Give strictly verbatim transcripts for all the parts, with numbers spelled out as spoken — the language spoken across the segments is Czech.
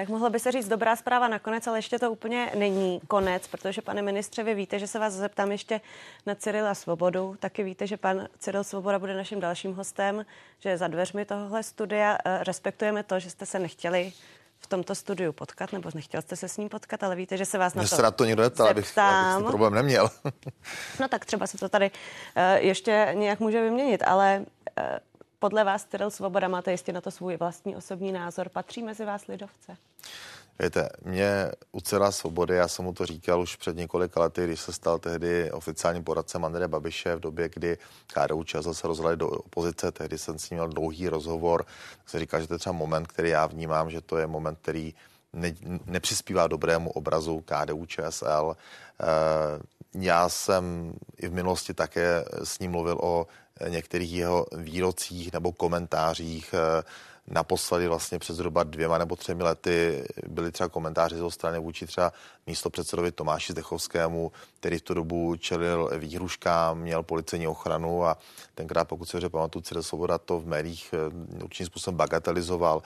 Tak mohlo by se říct dobrá zpráva nakonec, ale ještě to úplně není konec, protože, pane ministře, vy víte, že se vás zeptám ještě na Cyrila Svobodu. Taky víte, že pan Cyril Svoboda bude naším dalším hostem, že je za dveřmi tohohle studia. Respektujeme to, že jste se nechtěli v tomto studiu potkat, nebo nechtěl jste se s ním potkat, ale víte, že se vás na Mě to se na to nikdo neptal, abych, abych ten problém neměl. No tak třeba se to tady uh, ještě nějak může vyměnit, ale uh, podle vás Cyril Svoboda, máte jistě na to svůj vlastní osobní názor, patří mezi vás lidovce? Víte, mě u Cyrila Svobody, já jsem mu to říkal už před několika lety, když se stal tehdy oficiálním poradcem Andreje Babiše v době, kdy K D U Č S L se rozhodli do opozice, tehdy jsem s ním měl dlouhý rozhovor, tak jsem říkal, že to je třeba moment, který já vnímám, že to je moment, který ne, nepřispívá dobrému obrazu K D U Č S L. Já jsem i v minulosti také s ním mluvil o některých jeho výrocích nebo komentářích. Naposledy vlastně před zhruba dvěma nebo třemi lety byly třeba komentáře z jeho strany vůči třeba místopředsedovi Tomáši Zdechovskému, který v tu dobu čelil výhruškám, měl policejní ochranu a tenkrát, pokud se dobře pamatuju, Cyril Svoboda to v médiích určitým způsobem bagatelizoval.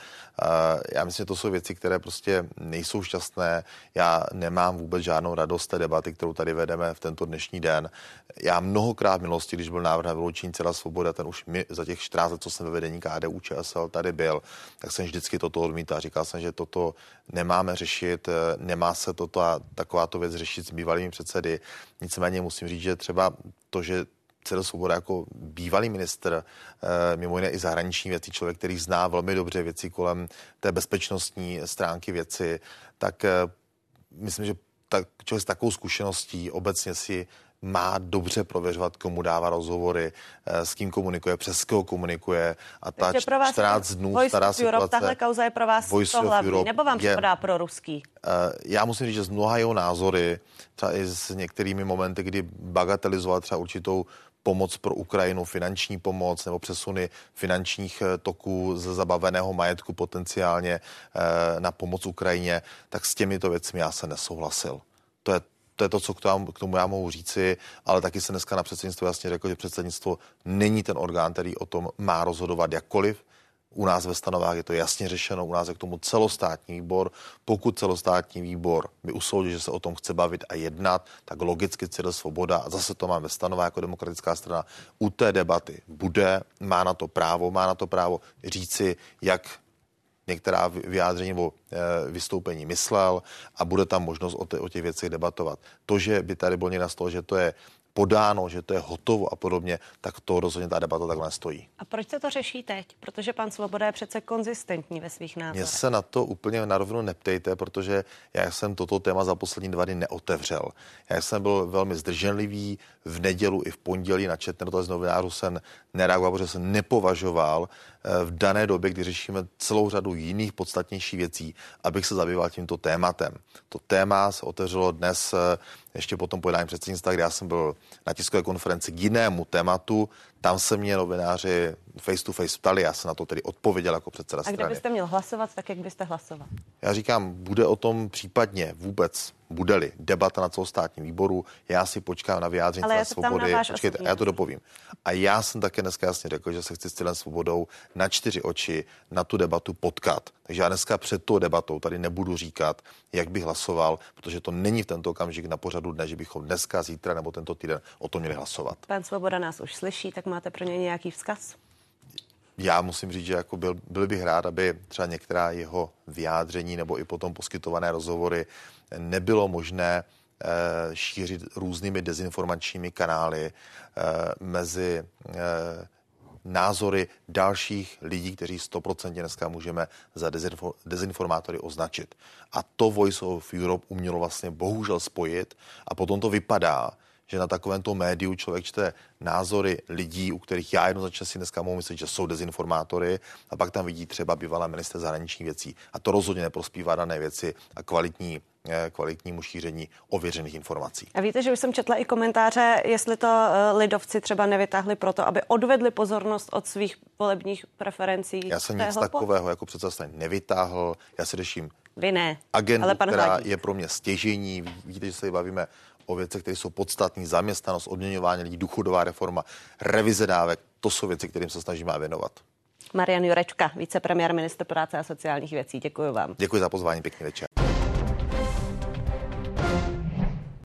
Já myslím, že to jsou věci, které prostě nejsou šťastné. Já nemám vůbec žádnou radost té debaty, kterou tady vedeme v tento dnešní den. Já mnohokrát v minulosti, když byl návrh na vyloučení Cyrila Svoboda, ten už mi, za těch čtrnáct let, co jsem ve vedení K D U Č S L tady byl, tak jsem vždycky toto odmítal. Říkal jsem, že toto nemáme řešit, nemá se toto a takováto věc řešit s bývalými předsedy. Nicméně musím říct, že třeba to, že Cyril Svoboda jako bývalý ministr, mimo jiné i zahraniční věci, člověk, který zná velmi dobře věci kolem té bezpečnostní stránky věci, tak myslím, že tak, člověk s takovou zkušeností obecně si má dobře prověřovat, komu dává rozhovory, s kým komunikuje, přes koho komunikuje a ta čtrnáct dnů stará situace. Tahle kauza je pro vás to hlavní, nebo vám připadá pro ruský? Já musím říct, že z mnoha jeho názory, třeba i s některými momenty, kdy bagatelizoval třeba určitou pomoc pro Ukrajinu, finanční pomoc nebo přesuny finančních toků ze zabaveného majetku potenciálně na pomoc Ukrajině, tak s těmito věcmi já se nesouhlasil. To je To je to, co k tomu, k tomu já mohu říci, ale taky se dneska na předsednictvo jasně řekl, že předsednictvo není ten orgán, který o tom má rozhodovat jakkoliv. U nás ve stanovách je to jasně řešeno, u nás je k tomu celostátní výbor. Pokud celostátní výbor by usoudil, že se o tom chce bavit a jednat, tak logicky Cyril Svoboda, a zase to máme ve stanovách jako demokratická strana, u té debaty bude, má na to právo, má na to právo říci, jak některá vyjádření nebo vystoupení myslel a bude tam možnost o, te, o těch věcech debatovat. To, že by tady bylo někde na stole, že to je podáno, že to je hotovo a podobně, tak to rozhodně ta debata takhle stojí. A proč se to řeší teď? Protože pan Svoboda je přece konzistentní ve svých názorech. Mně se na to úplně na rovinu neptejte, protože já jsem toto téma za poslední dva dny neotevřel. Já jsem byl velmi zdrženlivý, v nedělu i v pondělí na četné z novinářů jsem nereagoval, protože jsem nepovažoval v dané době, kdy řešíme celou řadu jiných podstatnějších věcí, abych se zabýval tímto tématem. To téma se otevřelo dnes ještě po tom pojednání předsednictva, kde já jsem byl na tiskové konferenci k jinému tématu. Tam se mě novináři face to face ptali, já jsem na to tedy odpověděl jako předseda strany. A kdybyste měl hlasovat, tak jak byste hlasoval? Já říkám, bude o tom případně vůbec, bude-li debata na celostátním výboru, já si počkám na vyjádření Cyrila Svobody. Počkejte, já to dopovím. A já jsem také dneska jasně řekl, že se chci s Cyrilem Svobodou na čtyři oči na tu debatu potkat. Takže já dneska před tou debatou tady nebudu říkat, jak bych hlasoval, protože to není v tento okamžik na pořadu dne, že bychom dneska, zítra nebo tento týden o tom měli hlasovat. Pan Svoboda nás už slyší, tak máte pro něj nějaký vzkaz? Já musím říct, že jako byl, byl bych rád, aby třeba některá jeho vyjádření nebo i potom poskytované rozhovory nebylo možné eh, šířit různými dezinformačními kanály eh, mezi eh, názory dalších lidí, kteří stoprocentně dneska můžeme za dezinfo- dezinformátory označit. A to Voice of Europe umělo vlastně bohužel spojit a potom to vypadá, že na takovémto médiu člověk čte názory lidí, u kterých já jednoznačně si dneska mohu myslet, že jsou dezinformátory, a pak tam vidí třeba bývalá ministr zahraničních věcí. A to rozhodně neprospívá dané věci a kvalitní, kvalitnímu šíření ověřených informací. A víte, že už jsem četla i komentáře, jestli to lidovci třeba nevytáhli proto, aby odvedli pozornost od svých volebních preferencí. Já jsem nic takového jako předseda strany nevytáhl, já si řeším Vy ne, agendu, ale pan která Hladík. Je pro mě stěžejní. Vidíte, že se tady bavíme o věcech, které jsou podstatné, zaměstnanost, odměňování lidí, důchodová reforma, revize dávek, to jsou věci, kterým se snažíme věnovat. Marian Jurečka, vicepremiér, ministr práce a sociálních věcí. Děkuji vám. Děkuji za pozvání, pěkný večer.